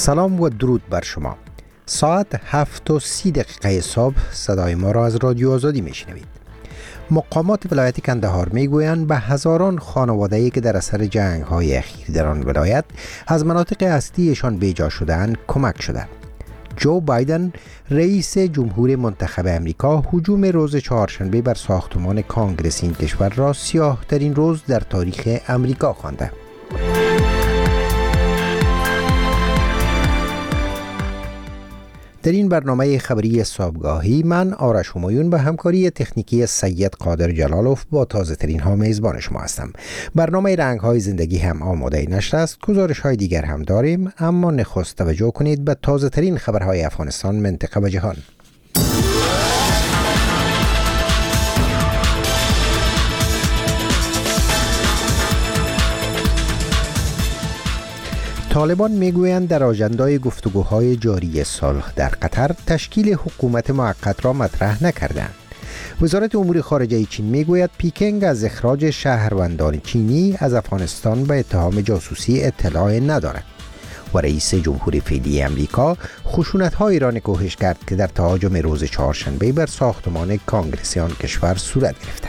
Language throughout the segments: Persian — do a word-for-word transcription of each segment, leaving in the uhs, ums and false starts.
سلام و درود بر شما. ساعت هفت و سی دقیقه صبح صدای ما را از رادیو آزادی میشنوید. مقامات ولایت کندهار میگویند به هزاران خانواده‌ای که در اثر جنگ‌های اخیر در آن ولایت از مناطق اصلیشان بیجا شده‌اند کمک شده. جو بایدن رئیس جمهور منتخب امریکا هجوم روز چهارشنبه بر ساختمان کانگرس این کشور را سیاه‌ترین روز در تاریخ امریکا خوانده. در این برنامه خبری صبحگاهی من آرش همایون به همکاری تکنیکی سید قادر جلالوف با تازه ترین ها میزبان شما هستم. برنامه رنگ های زندگی هم آماده نشر است. گزارش های دیگر هم داریم، اما نخست توجه کنید به تازه ترین خبرهای افغانستان، منطقه و جهان. طالبان میگویند در آژندای گفتگوهای جاری صلح در قطر تشکیل حکومت موقت را مطرح نکردند. وزارت امور خارجه چین میگوید پیکنگ از اخراج شهروندان چینی از افغانستان به اتهام جاسوسی اطلاع ندارد و رئیس جمهور فعلی امریکا خشونت‌هایی را نکوهش کرد که در تهاجم روز چهارشنبه بر ساختمان کانگرس آن کشور صورت گرفته.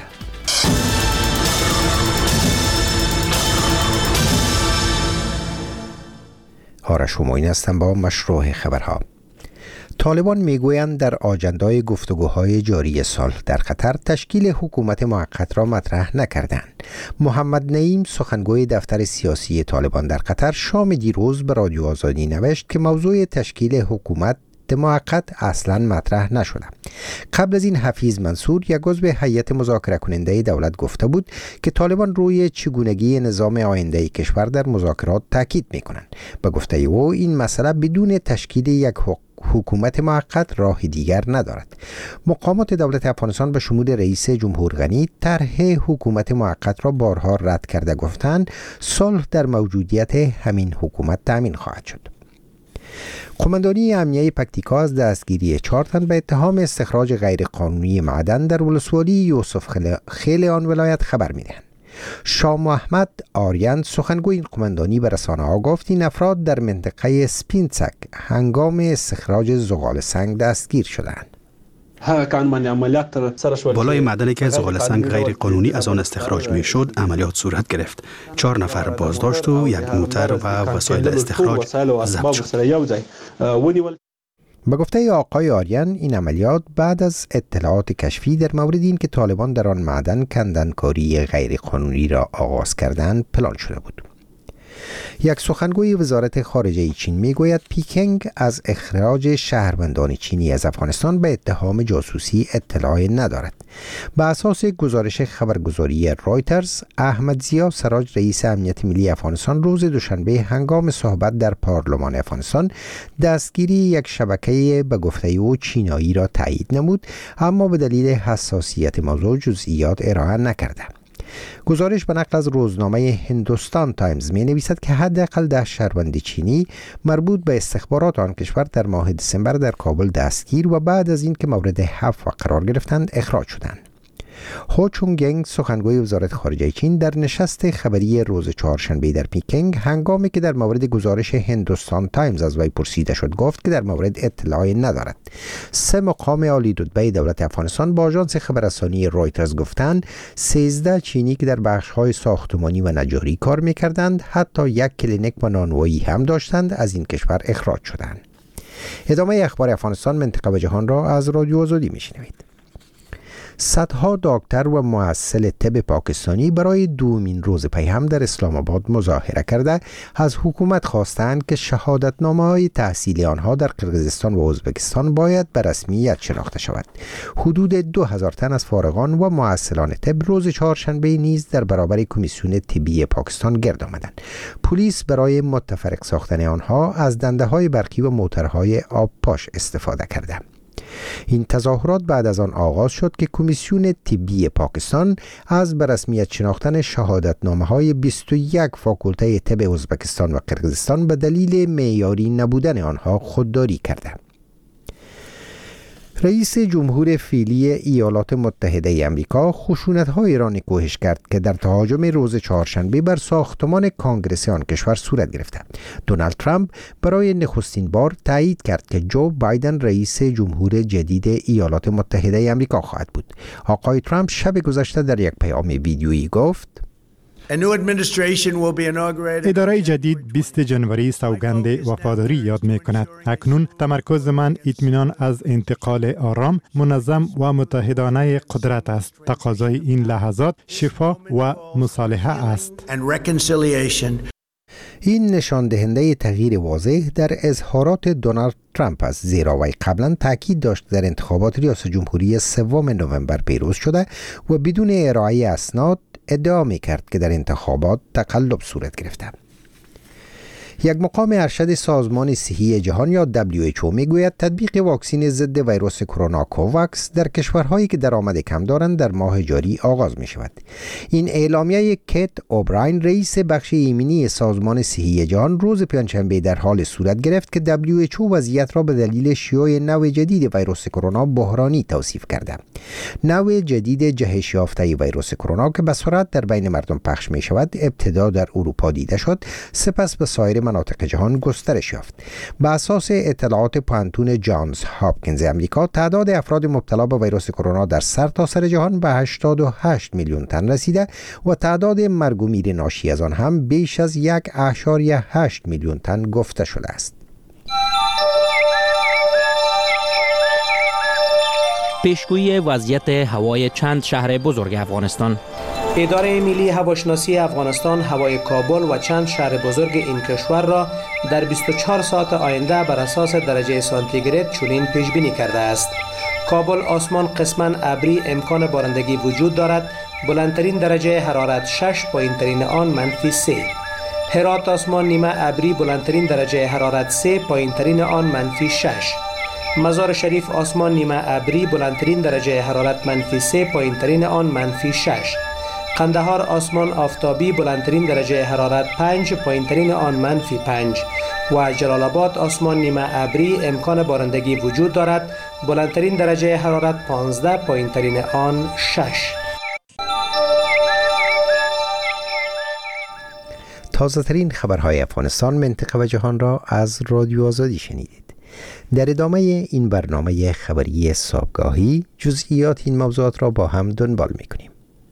آرش همایون هستم با مشروع خبرها. طالبان میگویند در آجندای گفتگوهای جاری صلح در قطر تشکیل حکومت موقت را مطرح نکردند. محمد نعیم سخنگوی دفتر سیاسی طالبان در قطر شام دیروز به رادیو آزادی نوشت که موضوع تشکیل حکومت موقت اصلا مطرح نشده. قبل از این حفیظ منصور یک عضو هیئت مذاکره کننده دولت گفته بود که طالبان روی چگونگی نظام آینده کشور در مذاکرات تاکید میکنند. به گفته او این مسئله بدون تشکیل یک حکومت موقت راه دیگر ندارد. مقامات دولت افغانستان به شمول رئیس جمهور غنی طرح حکومت موقت را بارها رد کرده، گفتند صلح در موجودیت همین حکومت تامین خواهد شد. قماندانی امنیه پکتیکا از دستگیری چهار تن به اتهام استخراج غیرقانونی معدن در ولسوالی یوسف خیل آن ولایت خبر می‌دهند. شاه محمد آریان سخنگوی این قماندانی به رسانه‌ها گفت این افراد در منطقه سپینسک هنگام استخراج زغال سنگ دستگیر شدند. بالای معدنی که زغال سنگ غیر قانونی از آن استخراج می شد عملیات صورت گرفت. چهار نفر بازداشت و یک موتر و وسایل استخراج ضبط شد. به گفته آقای آریان این عملیات بعد از اطلاعات کشفی در مورد این که طالبان در آن معدن کندنکاری غیر قانونی را آغاز کردند پلان شده بود. یک سخنگوی وزارت خارجه چین میگوید پیکنگ از اخراج شهروندان چینی از افغانستان به اتهام جاسوسی اطلاع ندارد. به اساس گزارش خبرگزاری رایترز، احمد ضیا سراج رئیس امنیت ملی افغانستان روز دوشنبه هنگام صحبت در پارلمان افغانستان دستگیری یک شبکه به گفته او چینایی را تایید نمود، اما به دلیل حساسیت موضوع جزئیات ارائه نکرده. گزارش به نقل از روزنامه هندوستان تایمز می نویسد که حداقل ده شهروند چینی مربوط به استخبارات آن کشور در ماه دسامبر در کابل دستگیر و بعد از این که مورد حفظ قرار گرفتند اخراج شدند. هو چونگنگ سخنگوی وزارت خارجه چین در نشست خبری روز چهارشنبه در پیکنگ هنگامی که در مورد گزارش هندوستان تایمز از وی پرسیده شد گفت که در مورد اطلاعی ندارد. سه مقام عالی رتبه دولت افغانستان با آژانس خبررسانی رایترز گفتند سیزده چینی که در بخش‌های ساختمانی و نجاری کار می‌کردند حتی یک کلینیک و نانوایی هم داشتند از این کشور اخراج شدند. ادامه اخبار افغانستان، منطقه و جهان را از رادیو آزادی می‌شنوید. صدها دکتر و محصل طب پاکستانی برای دومین روز پی هم در اسلام آباد مظاهره کرده از حکومت خواستند که شهادتنامه‌های تحصیلی آنها در قرقیزستان و ازبکستان باید به رسمیت شناخته شود. حدود دو هزار تن از فارغان و محصلان طب روز چهارشنبه نیز در برابر کمیسیون طبی پاکستان گرد آمدند. پلیس برای متفرق ساختن آنها از دنده‌های برقی و موترهای آب پاش استفاده کرده. این تظاهرات بعد از آن آغاز شد که کمیسیون طبی پاکستان از به رسمیت شناختن شهادتنامه‌های بیست و یک فاکولته طب ازبکستان و قرقیزستان به دلیل معیاری نبودن آنها خودداری کرده. رئیس جمهور فعلی ایالات متحده آمریکا خشونت‌هایی را نکوهش کرد که در تهاجم روز چهارشنبه بر ساختمان کانگرس آن کشور صورت گرفته. دونالد ترامپ برای نخستین بار تایید کرد که جو بایدن رئیس جمهور جدید ایالات متحده آمریکا خواهد بود. آقای ترامپ شب گذشته در یک پیام ویدیویی گفت: اداره جدید بیست جنوری سوگند وفاداری یاد می کند. اکنون تمرکز من اطمینان از انتقال آرام، منظم و متحدانه قدرت است. تقاضای این لحظات شفا و مصالحه است. این نشان دهنده تغییر واضح در اظهارات دونالد ترامپ است، زیرا وی قبلا تاکید داشت در انتخابات ریاست جمهوری سوم نوامبر پیروز شده و بدون ارائه اسناد ادعا می کرد که در انتخابات تقلب صورت گرفته. یک مقام ارشد سازمان صحی جهان یا دبلیو اچ او می گوید تطبیق واکسن ضد ویروس کرونا کوواکس در کشورهایی که درآمد کم دارند در ماه جاری آغاز می شود. این اعلامیه کیت اوبراین رئیس بخش ایمنی سازمان صحی جهان روز پنجشنبه در حال صورت گرفت که دبلیو اچ او وضعیت را به دلیل شیوع نوع جدید ویروس کرونا بحرانی توصیف کرده. نوع جدید جهش یافته ویروس کرونا که به سرعت در بین مردم پخش می شود ابتدا در اروپا دیده شد، سپس به سایر مناطق جهان گسترش یافت. به اساس اطلاعات پانتون جانز هاپکینز امریکا، تعداد افراد مبتلا به ویروس کرونا در سرتاسر جهان به هشتاد و هشت میلیون تن رسیده و تعداد مرگ و میر ناشی از آن هم بیش از یک اشاریه هشت میلیون تن گفته شده است. پیشگویی وضعیت هوای چند شهر بزرگ افغانستان. اداره ملی هواشناسی افغانستان هوای کابل و چند شهر بزرگ این کشور را در بیست و چهار ساعت آینده بر اساس درجه سانتیگراد چنین پیش بینی کرده است. کابل آسمان قسماً ابری، امکان بارندگی وجود دارد. بلندترین درجه حرارت شش، پایینترین آن منفی سه. هرات آسمان نیمه ابری، بلندترین درجه حرارت سه، پایینترین آن منفی شش. مزار شریف آسمان نیمه ابری، بلندترین درجه حرارت منفی سه، پایینترین آن منفی شش. قندهار آسمان آفتابی، بلندترین درجه حرارت پنج، پایینترین آن منفی پنج. و جلال آباد آسمان نیمه ابری، امکان بارندگی وجود دارد. بلندترین درجه حرارت پانزده، پایینترین آن شش. تازه ترین خبرهای افغانستان، منطقه و جهان را از رادیو آزادی شنیدید. در ادامه این برنامه خبری صبحگاهی جزئیات این موضوعات را با هم دنبال می‌کنیم.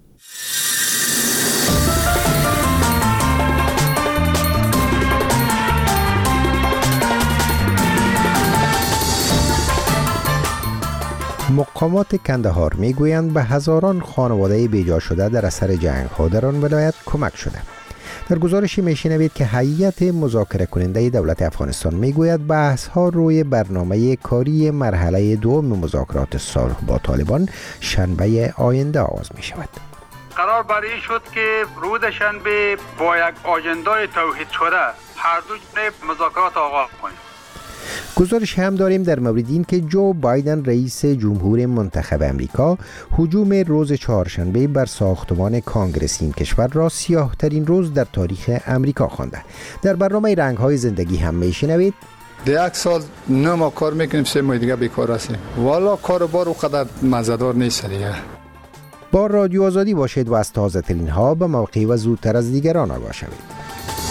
مقامات کندهار میگویند به هزاران خانواده بیجا شده در اثر جنگ‌ها در آن ولایت کمک شده. در گزارشی میشنوید که هیئت مذاکره کننده دولت افغانستان میگوید بحث‌ها روی برنامه کاری مرحله دوم مذاکرات صلح با طالبان شنبه آینده آغاز می شود. قرار بر این شد که روز شنبه با یک آژندای توحید شده هر دو جانب مذاکرات آغاز کنیم. گزارش هم داریم در مورد این که جو بایدن رئیس جمهور منتخب امریکا هجوم روز چهارشنبه بر ساختمان کانگرس این کشور را سیاه ترین روز در تاریخ امریکا خوانده. در برنامه رنگ‌های زندگی هم میشنوید ده یک سال نه ما کار میکنیم، سه ماه دیگه بیکار هستیم. والا کار و بار اونقدر مزه‌دار نیست دیگه. با رادیو آزادی باشید و از تازه ترین ها به موقع و زودتر از دیگران آگاه شوید.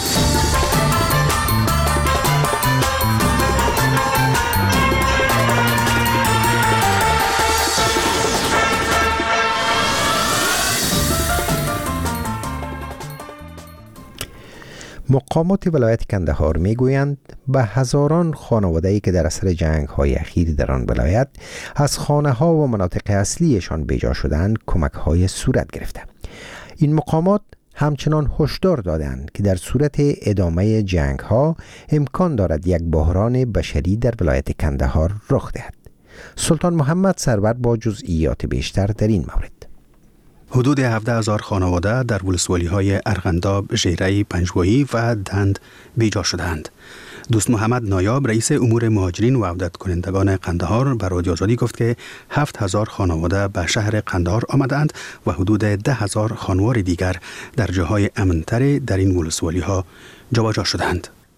مقامات ولایت کندهار میگویند به هزاران خانواده‌ای که در اثر جنگ‌های اخیر در آن ولایت از خانه‌ها و مناطق اصلیشان بیجا شدند کمک‌های صورت گرفته. این مقامات همچنان هشدار دادند که در صورت ادامه جنگ‌ها امکان دارد یک بحران بشری در ولایت کندهار رخ دهد. سلطان محمد سرور با جزئیات بیشتر در این مورد. حدود هفده هزار خانواده در ولسوالی‌های ارغنداب، ژیره، پنجگویی و دند بیجا شدند. دوست محمد نایاب رئیس امور مهاجرین و عودت کنندگان قندهار به رادیو آزادی گفت که هفت هزار خانواده به شهر قندهار آمدند و حدود ده هزار خانوار دیگر در جاهای امن‌تر در این ولسوالی‌ها جابجا شدند.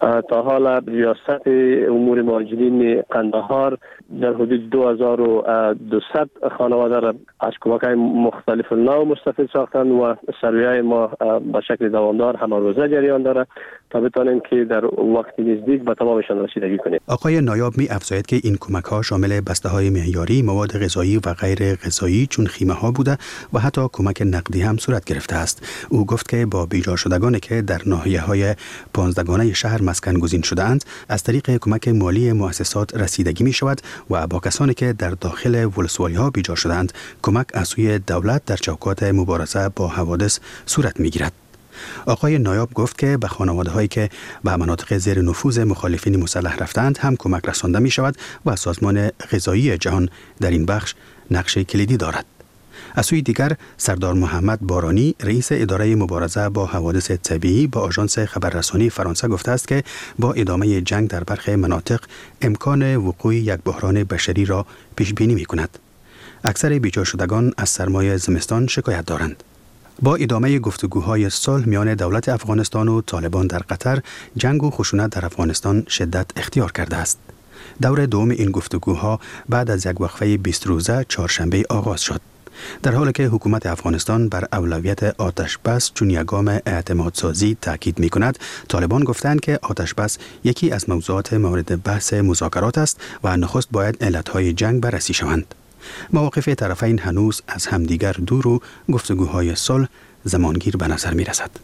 تا حال ریاست امور مهاجرین قندهار در حدود دو هزار و دویست خانواده را از کمک‌های مختلف نوع مستفید ساختند و سروی‌های ما به شکل دوامدار همه روزه جریان داره تا بتانیم که در وقت نزدیک به تمامشان رسیدگی کنیم. آقای نایاب می افزاید که این کمک‌ها شامل بسته‌های معیاری، مواد غذایی و غیر غذایی چون خیمه‌ها بوده و حتی کمک نقدی هم صورت گرفته است. او گفت که با بیجا شدگانی که در ناحیه‌های پانزدهگانه شهر مسکن گزین شده‌اند از طریق کمک مالی مؤسسات رسیدگی می شود و با کسانی که در داخل ولسوالی‌ها بیجا شده‌اند کمک از سوی دولت در چوکات مبارزه با حوادث صورت می‌گیرد. آقای نایاب گفت که به خانواده‌هایی که به مناطق زیر نفوذ مخالفین مسلح رفتند هم کمک رسانده می شود و سازمان غذایی جهان در این بخش نقش کلیدی دارد. از سوی دیگر سردار محمد بارانی رئیس اداره مبارزه با حوادث طبیعی با آژانس خبررسانی فرانسه گفته است که با ادامه جنگ در برخی مناطق امکان وقوع یک بحران بشری را پیش بینی می کند. اکثر بیجا شدگان از سرمای زمستان شکایت دارند. با ادامه گفتگوهای صلح میان دولت افغانستان و طالبان در قطر، جنگ و خشونت در افغانستان شدت اختیار کرده است. دور دوم این گفتگوها بعد از یک وقفه بیست روزه چهارشنبه آغاز شد. در حالی که حکومت افغانستان بر اولویت آتش بس چون یگام اعتماد سازی تاکید می کند، طالبان گفتند که آتش بس یکی از موضوعات مورد بحث مذاکرات است و نخست باید علتهای جنگ بررسی شوند. مواقف طرفین هنوز از همدیگر دور و گفتگوهای صلح زمانگیر به نظر می رسد.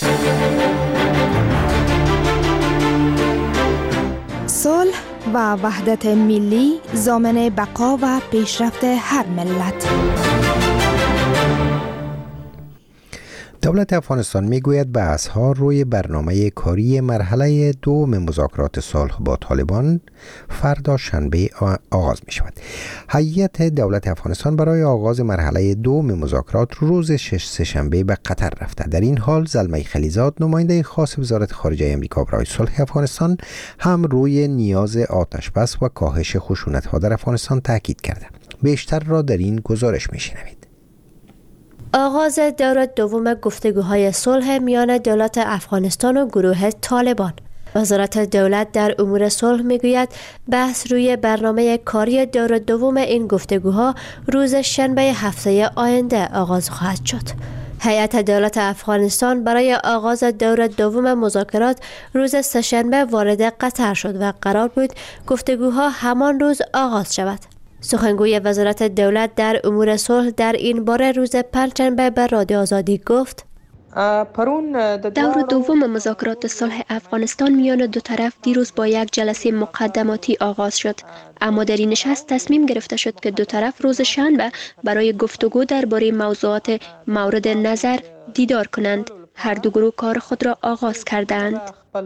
صلح و وحدت ملی ضامن بقا و پیشرفت هر ملت. دولت افغانستان میگوید بحث‌ها روی برنامه کاری مرحله دوم مذاکرات صلح با طالبان فردا شنبه آغاز می شود. هیئت دولت افغانستان برای آغاز مرحله دوم مذاکرات روز شش سه‌شنبه به قطر رفته. در این حال زلمه خلیزاد نماینده خاص وزارت خارجه امریکا برای صلح افغانستان هم روی نیاز آتش بس و کاهش خشونت‌ها در افغانستان تاکید کرده. بیشتر را در این گزارش می‌شنوید. آغاز دور دوم گفتگوهای صلح میان دولت افغانستان و گروه طالبان. وزارت دولت در امور صلح میگوید بحث روی برنامه کاری دور دوم این گفتگوها روز شنبه هفته آینده آغاز خواهد شد. هیئت دولت افغانستان برای آغاز دور دوم مذاکرات روز سه‌شنبه وارد قطر شد و قرار بود گفتگوها همان روز آغاز شود. سخنگوی وزارت دولت در امور صلح در این باره روز پنجشنبه به رادیو آزادی گفت: دور دوم مذاکرات صلح افغانستان میان دو طرف دیروز با یک جلسه مقدماتی آغاز شد، اما در این نشست تصمیم گرفته شد که دو طرف روز شنبه برای گفتگو درباره موضوعات مورد نظر دیدار کنند. هر دو گروه کار خود را آغاز کردند.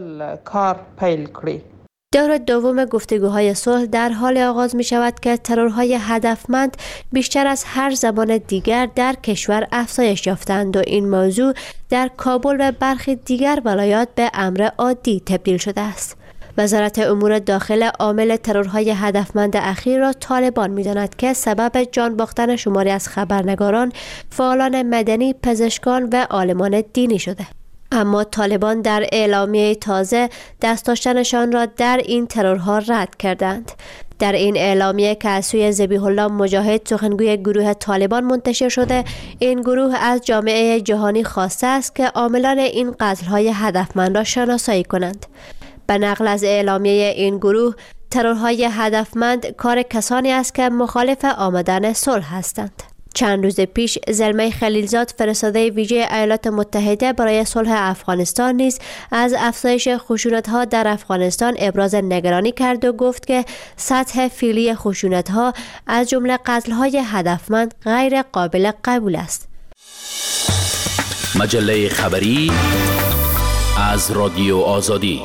دور دوم گفتگوهای صلح در حال آغاز می شود که ترورهای هدفمند بیشتر از هر زمان دیگر در کشور افزایش یافتند و این موضوع در کابل و برخی دیگر ولایات به امر عادی تبدیل شده است. وزارت امور داخل عامل ترورهای هدفمند اخیر را طالبان می داند که سبب جان باختن شماری از خبرنگاران، فعالان مدنی، پزشکان و عالمان دینی شده. اما طالبان در اعلامیه تازه دست داشتنشان را در این ترورها رد کردند. در این اعلامیه که از سوی ذبیح الله مجاهد سخنگوی گروه طالبان منتشر شده، این گروه از جامعه جهانی خواسته است که عاملان این قتل‌های هدفمند را شناسایی کنند. به نقل از اعلامیه این گروه، ترورهای هدفمند کار کسانی است که مخالف آمدن صلح هستند. چند روز پیش زلمه خلیلزاد فرستاده ویژه ایالات متحده برای صلح افغانستان نیز از افزایش خشونت‌ها در افغانستان ابراز نگرانی کرد و گفت که سطح فعلی خشونت‌ها از جمله قتل‌های هدفمند غیر قابل قبول است. مجله خبری از رادیو آزادی.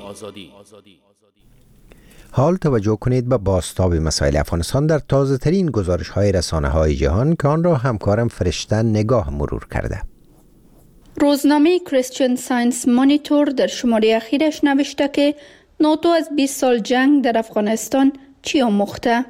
حال توجه کنید به بازتاب مسائل افغانستان در تازه ترین گزارش های رسانه های جهان که آن را همکارم فرشته نگاه مرور کرده. روزنامه کریستین ساینس مانیتور در شماره اخیرش نوشته که ناتو از بیست سال جنگ در افغانستان چی آموخته؟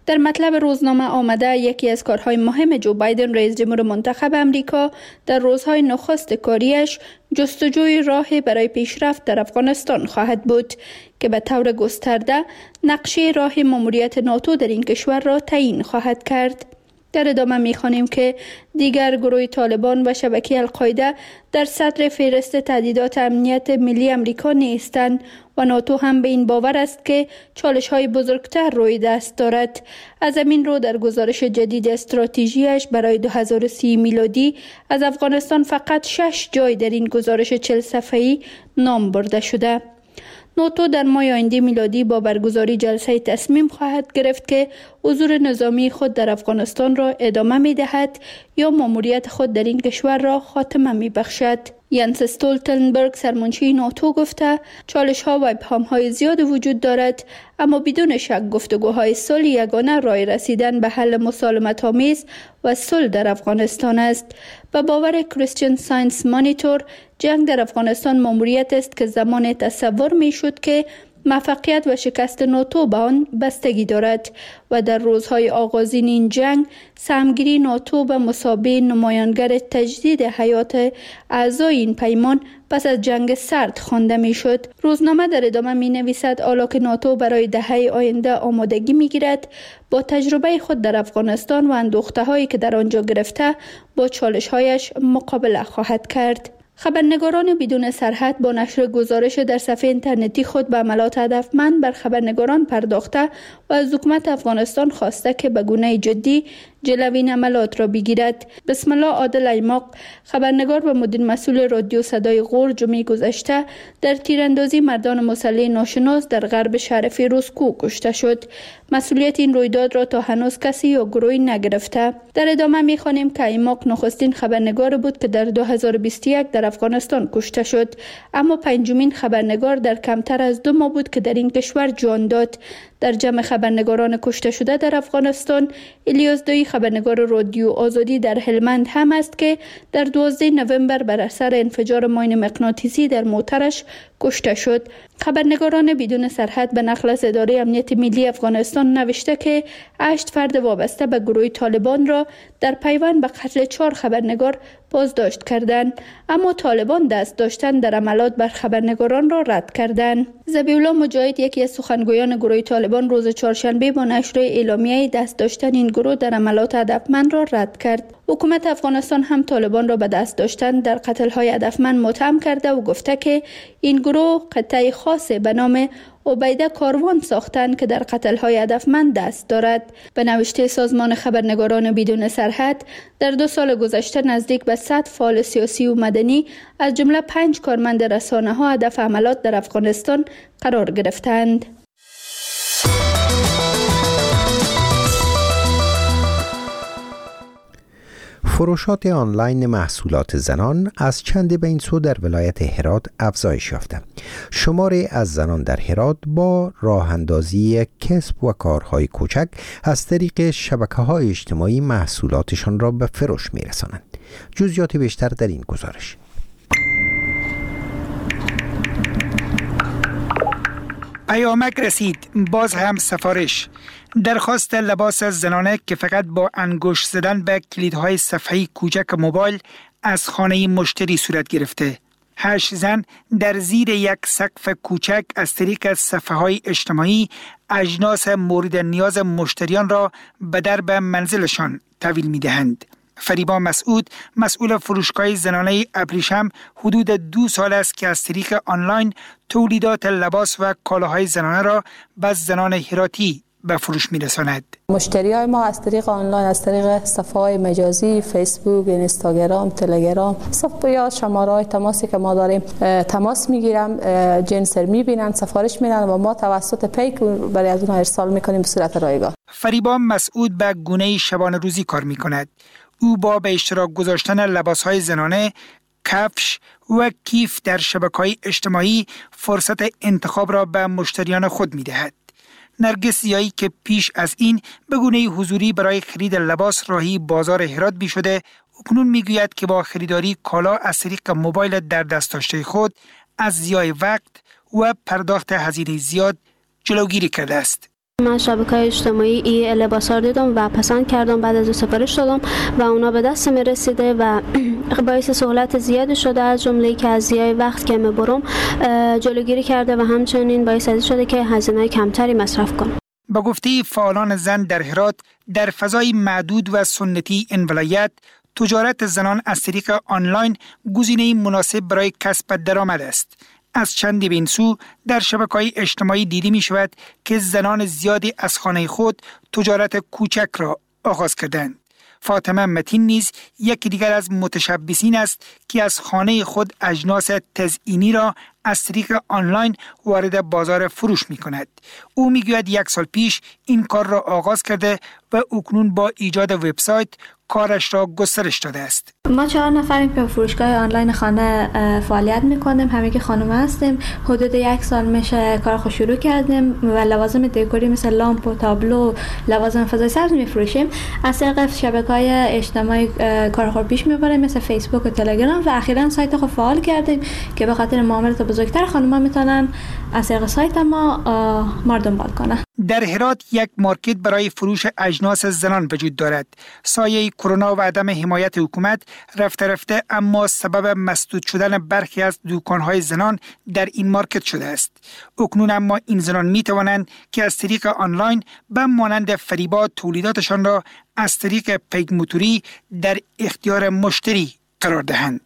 در مطلب روزنامه آمده یکی از کارهای مهم جو بایدن رئیس جمهور منتخب امریکا در روزهای نخست کاریش جستجوی راهی برای پیشرفت در افغانستان خواهد بود که به طور گسترده نقشه راه ماموریت ناتو در این کشور را تعیین خواهد کرد. در ادامه می‌خوانیم که دیگر گروه طالبان و شبکه القاعده در صدر فهرست تهدیدات امنیت ملی امریکا نیستند و ناتو هم به این باور است که چالش‌های بزرگتر روی دست دارد. از همین رو در گزارش جدید استراتژیش برای دو هزار و سی میلادی از افغانستان فقط شش جای در این گزارش چهل صفحه‌ای نام برده شده. ناتو در ماه آینده میلادی با برگزاری جلسه تصمیم خواهد گرفت که حضور نظامی خود در افغانستان را ادامه می دهد یا ماموریت خود در این کشور را خاتمه می بخشد. ینس استولتنبرگ سرمنشی ناتو گفته چالش ها و ابهام های زیاد وجود دارد، اما بدون شک گفتگوهای صلح یگانه راه رسیدن به حل مسالمت آمیز و صلح در افغانستان است. به باور کریستین ساینس مانیتور، جنگ در افغانستان ماموریت است که زمان تصور می شد که موفقیت و شکست ناتو به آن بستگی دارد و در روزهای آغازین این جنگ سهمگیری ناتو به مثابه نمایانگر تجدید حیات اعضای این پیمان پس از جنگ سرد خوانده می شد. روزنامه در ادامه می نویسد حالا که ناتو برای دهه آینده آمادگی می گیرد با تجربه خود در افغانستان و اندوخته هایی که در آنجا گرفته با چالش هایش مقابله خواهد کرد. خبرنگاران بدون سرحد با نشر گزارش در صفحه اینترنتی خود به عملات هدفمند بر خبرنگاران پرداخته و از حکومت افغانستان خواسته که به گونه جدی جلوی این عملات را بگیرد. بسم الله عادل ایماق، خبرنگار و مدیر مسئول رادیو صدای غور، جمعه گذشته در تیراندازی مردان مسلح ناشناس در غرب شهر فیروزکوه کشته شد. مسئولیت این رویداد را تا هنوز کسی یا گروهی نگرفته. در ادامه می‌خوانیم که ایماق نخستین خبرنگار بود که در دو هزار و بیست و یک در افغانستان کشته شد، اما پنجمین خبرنگار در کمتر از دو ماه بود که در این کشور جان داد. در جمع خبرنگاران کشته شده در افغانستان، الیاس دویی خبرنگار رادیو آزادی در هلمند هم است که در دوازدهم نوامبر بر اثر انفجار ماین مغناطیسی در موترش کشته شد. خبرنگاران بدون سرحد به نقل از اداره امنیت ملی افغانستان نوشته که هشت فرد وابسته به گروه طالبان را در پیوند به قتل چهار خبرنگار بازداشت کردند، اما طالبان دست داشتن در عملات بر خبرنگاران را رد کردند. ذبیح‌الله مجاهد، یکی از سخنگویان گروه طالبان، روز چهارشنبه با نشر اعلامیه دست داشتن این گروه در عملات هدفمند را رد کرد. حکومت افغانستان هم طالبان را به دست داشتن در قتل‌های هدفمند متهم کرده و گفته که این گروه قطعه خاص به نام عبیده کاروان ساختند که در قتل‌های هدفمند دست دارد. به نوشته سازمان خبرنگاران بدون سرحد، در دو سال گذشته نزدیک به صد فعال سیاسی و مدنی از جمله پنج کارمند رسانه‌ها هدف عملات در افغانستان قرار گرفتند. فروشات آنلاین محصولات زنان از چند به این سو در ولایت هرات افزایش یافته. شماری از زنان در هرات با راه اندازی کسب و کارهای کوچک از طریق شبکه‌های اجتماعی محصولاتشان را به فروش می‌رسانند. جزئیات بیشتر در این گزارش. پیامک رسید، باز هم سفارش. درخواست لباس زنانه که فقط با انگشت زدن به کلیدهای صفحه کوچک موبایل از خانه مشتری صورت گرفته. هشت زن در زیر یک سقف کوچک از طریق صفحه‌های اجتماعی اجناس مورد نیاز مشتریان را به درب منزلشان تحویل می‌دهند. فریبا مسعود، مسئول فروشگاه زنانه ابریشم، حدود دو سال است که از طریق آنلاین تولیدات لباس و کالاهای زنانه را به زنان هراتی به فروش می‌رساند. مشتریای ما از طریق آنلاین، از طریق صفحه‌های مجازی، فیسبوک، اینستاگرام، تلگرام، صفحه یا شماره‌های تماسی که ما داریم تماس می‌گیرن، جنس می‌بینن، سفارش میدن و ما توسط پیک برای از اونها ارسال می‌کنیم به صورت رایگان. فریبا مسعود به گونه شبانه روزی کار می‌کند. او با به اشتراک گذاشتن لباس‌های زنانه، کفش و کیف در شبکه‌های اجتماعی فرصت انتخاب را به مشتریان خود می‌دهد. نرگس زیایی که پیش از این به گونه حضوری برای خرید لباس راهی بازار هرات بی شده، اکنون میگوید که با خریداری کالا از طریق موبایل در دست داشته خود از ضیاع وقت و پرداخت هزینه زیاد جلوگیری کرده است. من شبکه‌های اجتماعی ای لباسا رو دیدم و پسند کردم، بعد از سفارش دادم و اونا به دست می رسیده و باعث سهولت زیادی شده، از جمله که از ضیاع وقت که میبرم جلوگیری کرده و همچنین باعث شده که هزینه کمتری مصرف کنم. با گفته فعالان زن در هرات، در فضای معدود و سنتی این ولایت، تجارت زنان از طریق آنلاین گزینه مناسب برای کسب درآمد است. از چندی به این سو در شبکه‌های اجتماعی دیده می شود که زنان زیادی از خانه خود تجارت کوچک را آغاز کردند. فاطمه متین نیز یکی دیگر از متشبثین است که از خانه خود اجناس تزئینی را از طریق آنلاین وارد بازار فروش می کند. او می گوید یک سال پیش این کار را آغاز کرده و اکنون با ایجاد وبسایت کارش را گسترش داده است. ما چهار نفریم که فروشگاه آنلاین خانه فعالیت میکنیم، همه که خانم هستیم. حدود یک سال میشه کار خود شروع کردیم و لوازم دکوری مثل لامپ و تابلو، لوازم فضای سبز میفروشیم. از طریق شبکه‌های اجتماعی کار خود پیش میبریم مثل فیسبوک و تلگرام و اخیراً سایت خود فعال کردیم که به خاطر معاملات بزرگتر خانم‌ها میتونن از طریق سایت ما ما دنبال کنن. در هرات یک مارکت برای فروش اجناس زنان وجود دارد. سایه کرونا و عدم حمایت حکومت رفته رفته اما سبب مسدود شدن برخی از دکان‌های زنان در این مارکت شده است. اکنون اما این زنان می توانند که از طریق آنلاین به مانند فریبا تولیداتشان را از طریق پیک موتوری در اختیار مشتری قرار دهند.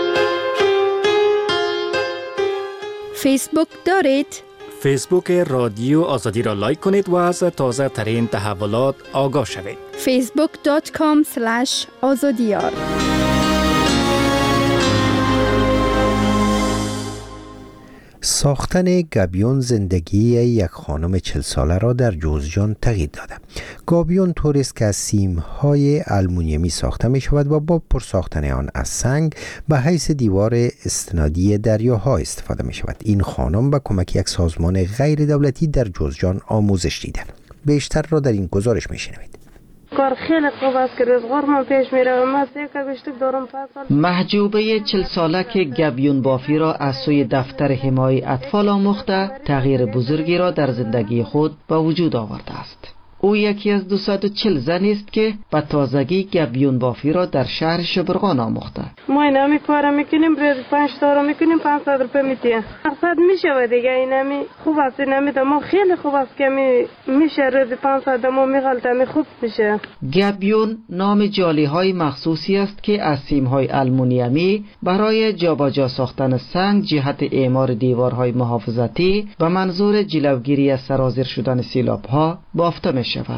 فیسبوک دارید؟ فیسبوک رادیو آزادی را لایک کنید و از تازه ترین تحولات آگاه شوید. فیسبوک دات کام اسلش آزادیار. ساختن گابیون زندگی یک خانم چل ساله را در جوزجان تغییر داده. گابیون طوری است که از سیم‌های آلومینیومی ساخته می شود و با پرساختن آن از سنگ به حیث دیوار استنادی دریاها استفاده می شود. این خانم با کمک یک سازمان غیر دولتی در جوزجان آموزش دیده. بیشتر را در این گزارش می شنوید. کار خیلی خوب است که روزگار ما پیش میره. ما سه گشتک دارم پنج سال. محجوبه چل ساله که گابیون بافی را از سوی دفتر حمایت اطفال آموخته، تغییر بزرگی را در زندگی خود به وجود آورده است. او یکی از دویست و چهل زنی است که به تازگی گابیون بافی را در شهر شبرغان آموخته. ما این همی کار میکنیم، روز پنج تا را میکنیم، پانصد روپیه میتیه. مقصد میشه دیگه، این همی خوب است، این همی دمو خیلی خوب است که میشه روز پانصد دمو میغلطه، همی خوب میشه. گابیون نام جالی های مخصوصی است که از سیم های آلومینیومی برای جابجا ساختن سنگ جهت اعمار دیوارهای محافظتی به منظور جلوگیری از سرازیر شدن سیلاب ها بافته میشه. شود.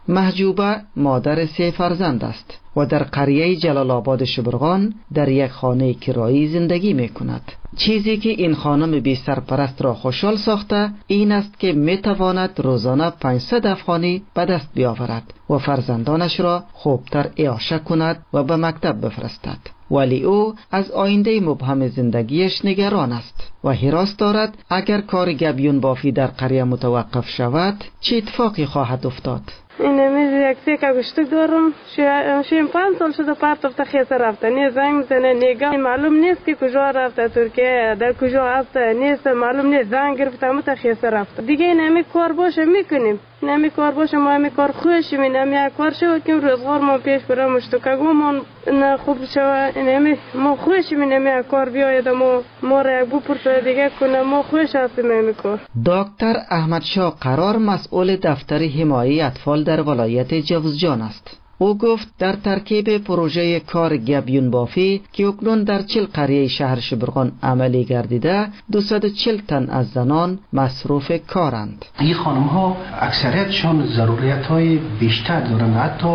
محجوبه مادر سه فرزند است و در قریه جلال آباد شبرغان در یک خانه کرایی زندگی می کند. چیزی که این خانم بی سرپرست را خوشحال ساخته این است که می تواند روزانه پانصد افغانی به دست بیاورد و فرزندانش را خوبتر اعاشه کند و به مکتب بفرستد. ولی او از آینده مبهم زندگیش نگران است و هراس دارد اگر کار گابیون بافی در قریه متوقف شود چه اتفاقی خواهد افتاد. این همیز یک سیکه گشتک دارم، شیم پنج سال شده پرتف تخیصه رفته، نیز زنگ میزنه نگاه معلوم نیست که کجا رفته، ترکیه در کجا هست نیست معلوم نیست، زنگ گرفته متخیصه رفته. دیگه این همی کار باشه میکنیم، این همی کار باشه، ما همی کار خوشیم، این همی یک کار شود که روزگار ما پیش برم مشتکگو ما خوب شود، این همی ما خوشیم، این همی کار بیاید ما ما را یک بپرسه دیگه کنه، ما خوش هستیم همی کار. دکتر احمد شاه قرار مسئول دفتر حمایت اطفال در ولایت جوزجان است. او گفت در ترکیب پروژه کار گابیون بافی که اکنون در چل قریه شهر شبرغان عملی گردیده دویست و چهل تن از زنان مصروف کارند. این خانم ها اکثریتشان ضرورت های بیشتر دارند، حتی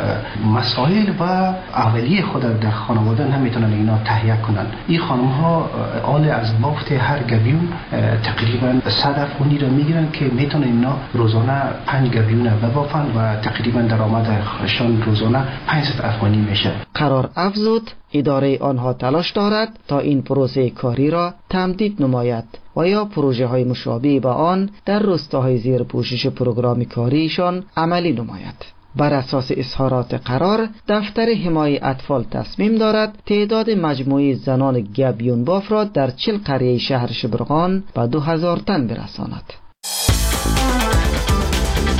مسائل و اولیه خود در خانواده نمیتونن اینا تهیه کنند. این خانم ها آل از بافت هر گابیون تقریبا صد افغانی را میگیرن که میتونن اینا روزانه پنج گابیون ببافن و تقریبا درآمدشان روزانه پانصد افغانی میشه. قرار افزود اداره آنها تلاش دارد تا این پروسه کاری را تمدید نماید و یا پروژه های مشابه به آن در روستاهای زیر پوشش پروگرام کاریشان عملی نماید. بر اساس اظهارات قرار دفتر حمایت اطفال تصمیم دارد تعداد مجموعی زنان گابیون باف را در چل قریه شهر شبرغان به دو هزار تن برساند.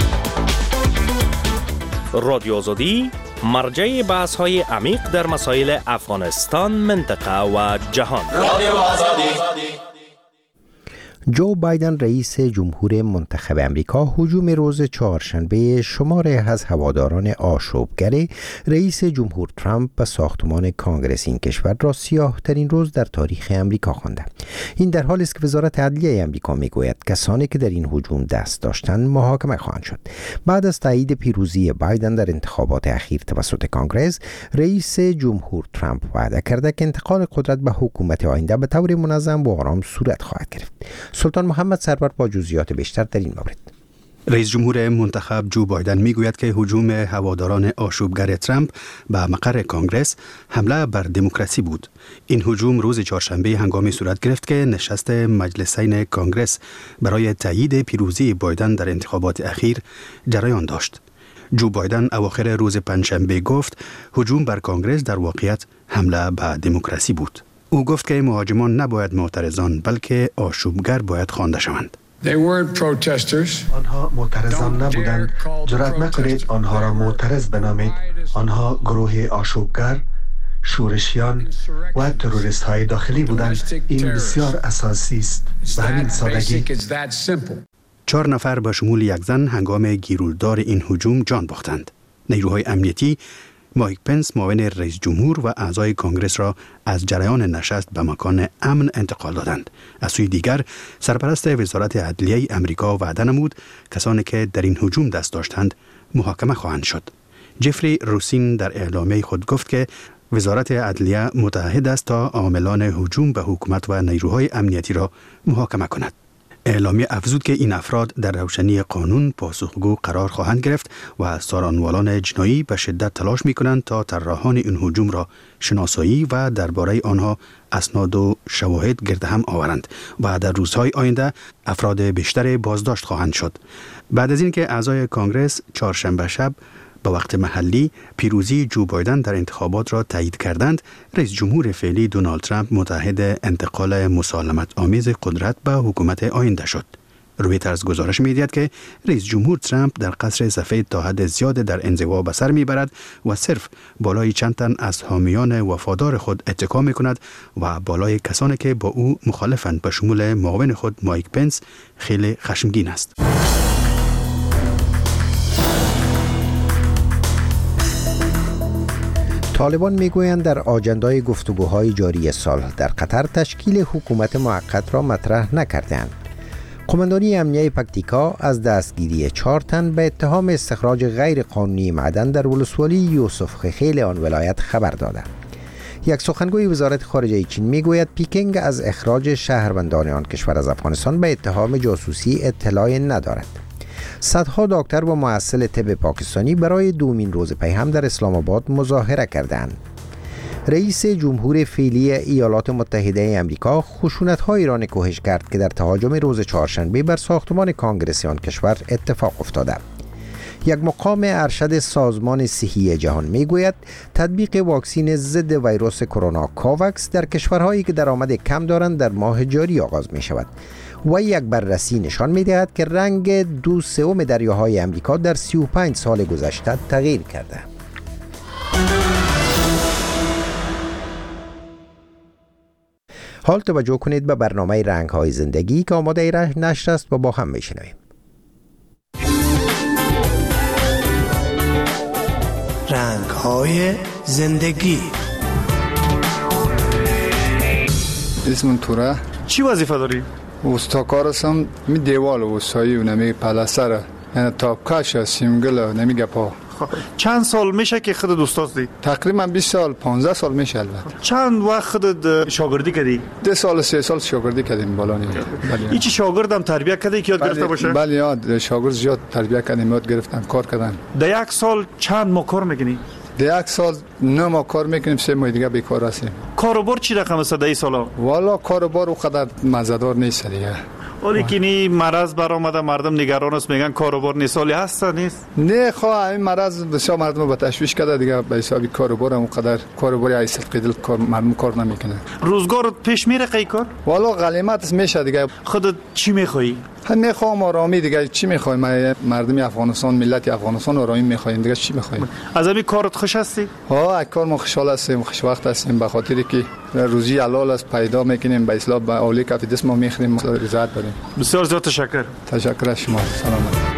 رادیو آزادی مرجع بحث های عمیق در مسائل افغانستان، منطقه و جهان. رادیو آزادی. جو بایدن رئیس جمهور منتخب امریکا هجوم روز چهارشنبه شماری از هواداران آشوبگر رئیس جمهور ترامپ به ساختمان کانگرس این کشور را سیاه ترین روز در تاریخ امریکا خوانده. این در حالی است که وزارت عدلیه امریکا میگوید کسانی که در این هجوم دست داشتند محاکمه خواهند شد. بعد از تایید پیروزی بایدن در انتخابات اخیر توسط کانگرس، رئیس جمهور ترامپ وعده کرده که انتقال قدرت به حکومت آینده به طور منظم و آرام صورت خواهد گرفت. سلطان محمد سرور با جزئیات بیشتر در این مورد. رئیس جمهور منتخب جو بایدن میگوید که هجوم هواداران آشوبگر ترامپ به مقر کانگرس حمله بر دموکراسی بود. این هجوم روز چهارشنبه هنگامی صورت گرفت که نشست مجلسین کانگرس برای تایید پیروزی بایدن در انتخابات اخیر جریان داشت. جو بایدن اواخر روز پنجشنبه گفت هجوم بر کانگرس در واقعیت حمله به دموکراسی بود. او گفت که مهاجمان نباید معترضان بلکه آشوبگر باید خوانده شوند. آنها معترضان نبودند. جرأت نکنید آنها را معترض بنامید. آنها گروه آشوبگر، شورشیان و تروریست های داخلی بودند. این بسیار اساسی است. به همین سادگی. چهار نفر به شمول یک زن هنگام گیرودار این هجوم جان باختند. نیروهای امنیتی مایک پنس معاون رئیس جمهور و اعضای کانگرس را از جریان نشست به مکان امن انتقال دادند. از سوی دیگر سرپرست وزارت عدلیه امریکا وعده نمود کسانی که در این هجوم دست داشتند محاکمه خواهند شد. جفری روسین در اعلامیه خود گفت که وزارت عدلیه متعهد است تا عاملان هجوم به حکومت و نیروهای امنیتی را محاکمه کند. اعلامیه افزود که این افراد در روشنی قانون پاسخگو قرار خواهند گرفت و سارانوالان جنایی به شدت تلاش می کنند تا طراحان این هجوم را شناسایی و درباره آنها اسناد و شواهد گرد هم آورند و در روزهای آینده افراد بیشتر بازداشت خواهند شد. بعد از اینکه اعضای کانگرس چهارشنبه شب به وقت محلی پیروزی جو بایدن در انتخابات را تایید کردند، رئیس جمهور فعلی دونالد ترامپ متعهد انتقال مسالمت آمیز قدرت به حکومت آینده شد. رویترز گزارش می‌دهد که رئیس جمهور ترامپ در قصر سفید تا حد زیاد در انزوا به سر میبرد و صرف بالای چند تن از حامیان وفادار خود اتکا می‌کند و بالای کسانی که با او مخالفند به شمول معاون خود مایک پنس خیلی خشمگین است. طالبان میگویند در آجندای گفتگوهای جاری سال در قطر تشکیل حکومت موقت را مطرح نکردند. قماندانی امنیه پکتیکا از دستگیری چهار تن به اتهام استخراج غیر قانونی معدن در ولسوالی یوسف خیل آن ولایت خبر داده. یک سخنگوی وزارت خارجه چین میگوید پیکنگ از اخراج شهروندان آن کشور از افغانستان به اتهام جاسوسی اطلاعی ندارد. صدها دکتر و معسل طب پاکستانی برای دومین روز پی هم در اسلام آباد مظاهره کردند. رئیس جمهور فعلی ایالات متحده آمریکا خشونت‌هایی را نکوهش کرد که در تهاجم روز چهارشنبه بر ساختمان کانگرس آن کشور اتفاق افتاده. یک مقام ارشد سازمان صحی جهان میگوید تطبیق واکسن ضد ویروس کرونا کاوکس در کشورهایی که درآمد کم دارند در ماه جاری آغاز می شود و یک بررسی نشان می دهد که رنگ دو سوم دریاهای امریکا در سی و پنج سال گذشته تغییر کرده. حال توجه کنید به برنامه رنگ‌های زندگی که آماده نشر است و با هم میشنویم. رنگ‌های زندگی. اسم توره. چی وظیفه داری؟ استاکار هستم. می دیوال وسایی و نمی پلستر، یعنی تاپکش سیمگل نمی گپا. چند سال میشه که خودت استاد دی؟ تقریبا بیست سال پانزده سال میشه. البته چند وقت خودت شاگردی کردی؟ ده سال سه سال شاگردی کردیم بالا نیم. این چی شاگردم تربیت کردی که یاد بله گرفته باشه؟ بله یاد شاگرد زیاد تربیت کردیم، یاد گرفتن کار کردن. ده یک سال چند ماه کار میکنی؟ ده یک سال نه ماه کار میکنیم، سه ماه دیگه بیکار هستیم. کاروبار چی رقم است ده سالا؟ والا کاروبار اونقدر مزه‌دار نیست دیگه. ولی که نی مرض برآمده مردم نگران است، میگن کاروبار نیست. سالی هست نیست؟ نه خواه این مرض بسیار مردم به تشویش کرده دیگه، به حساب کاروبار اونقدر کاروباری حیثیت قیدل کار مردم کار نمیکنه. روزگار پیش میره کی کار؟ والا غلیمت میشه دیگه. خودت چی میخوایی؟ میخوام آرامی دیگه. چی میخوایم؟ مردم افغانستان، ملت افغانستان آرامی میخوایم دیگه. چی میخوایم؟ از همین کارت خوش هستی؟ ها، از کار ما خوشحال هستیم، خوشوقت هستیم، به خاطری که روزی حلال است پیدا میکنیم، به اصلاح به اولی کف دست ما میخریم، رضایت داریم. بسیار زیاد تشکر. تشکر از شما. سلامت.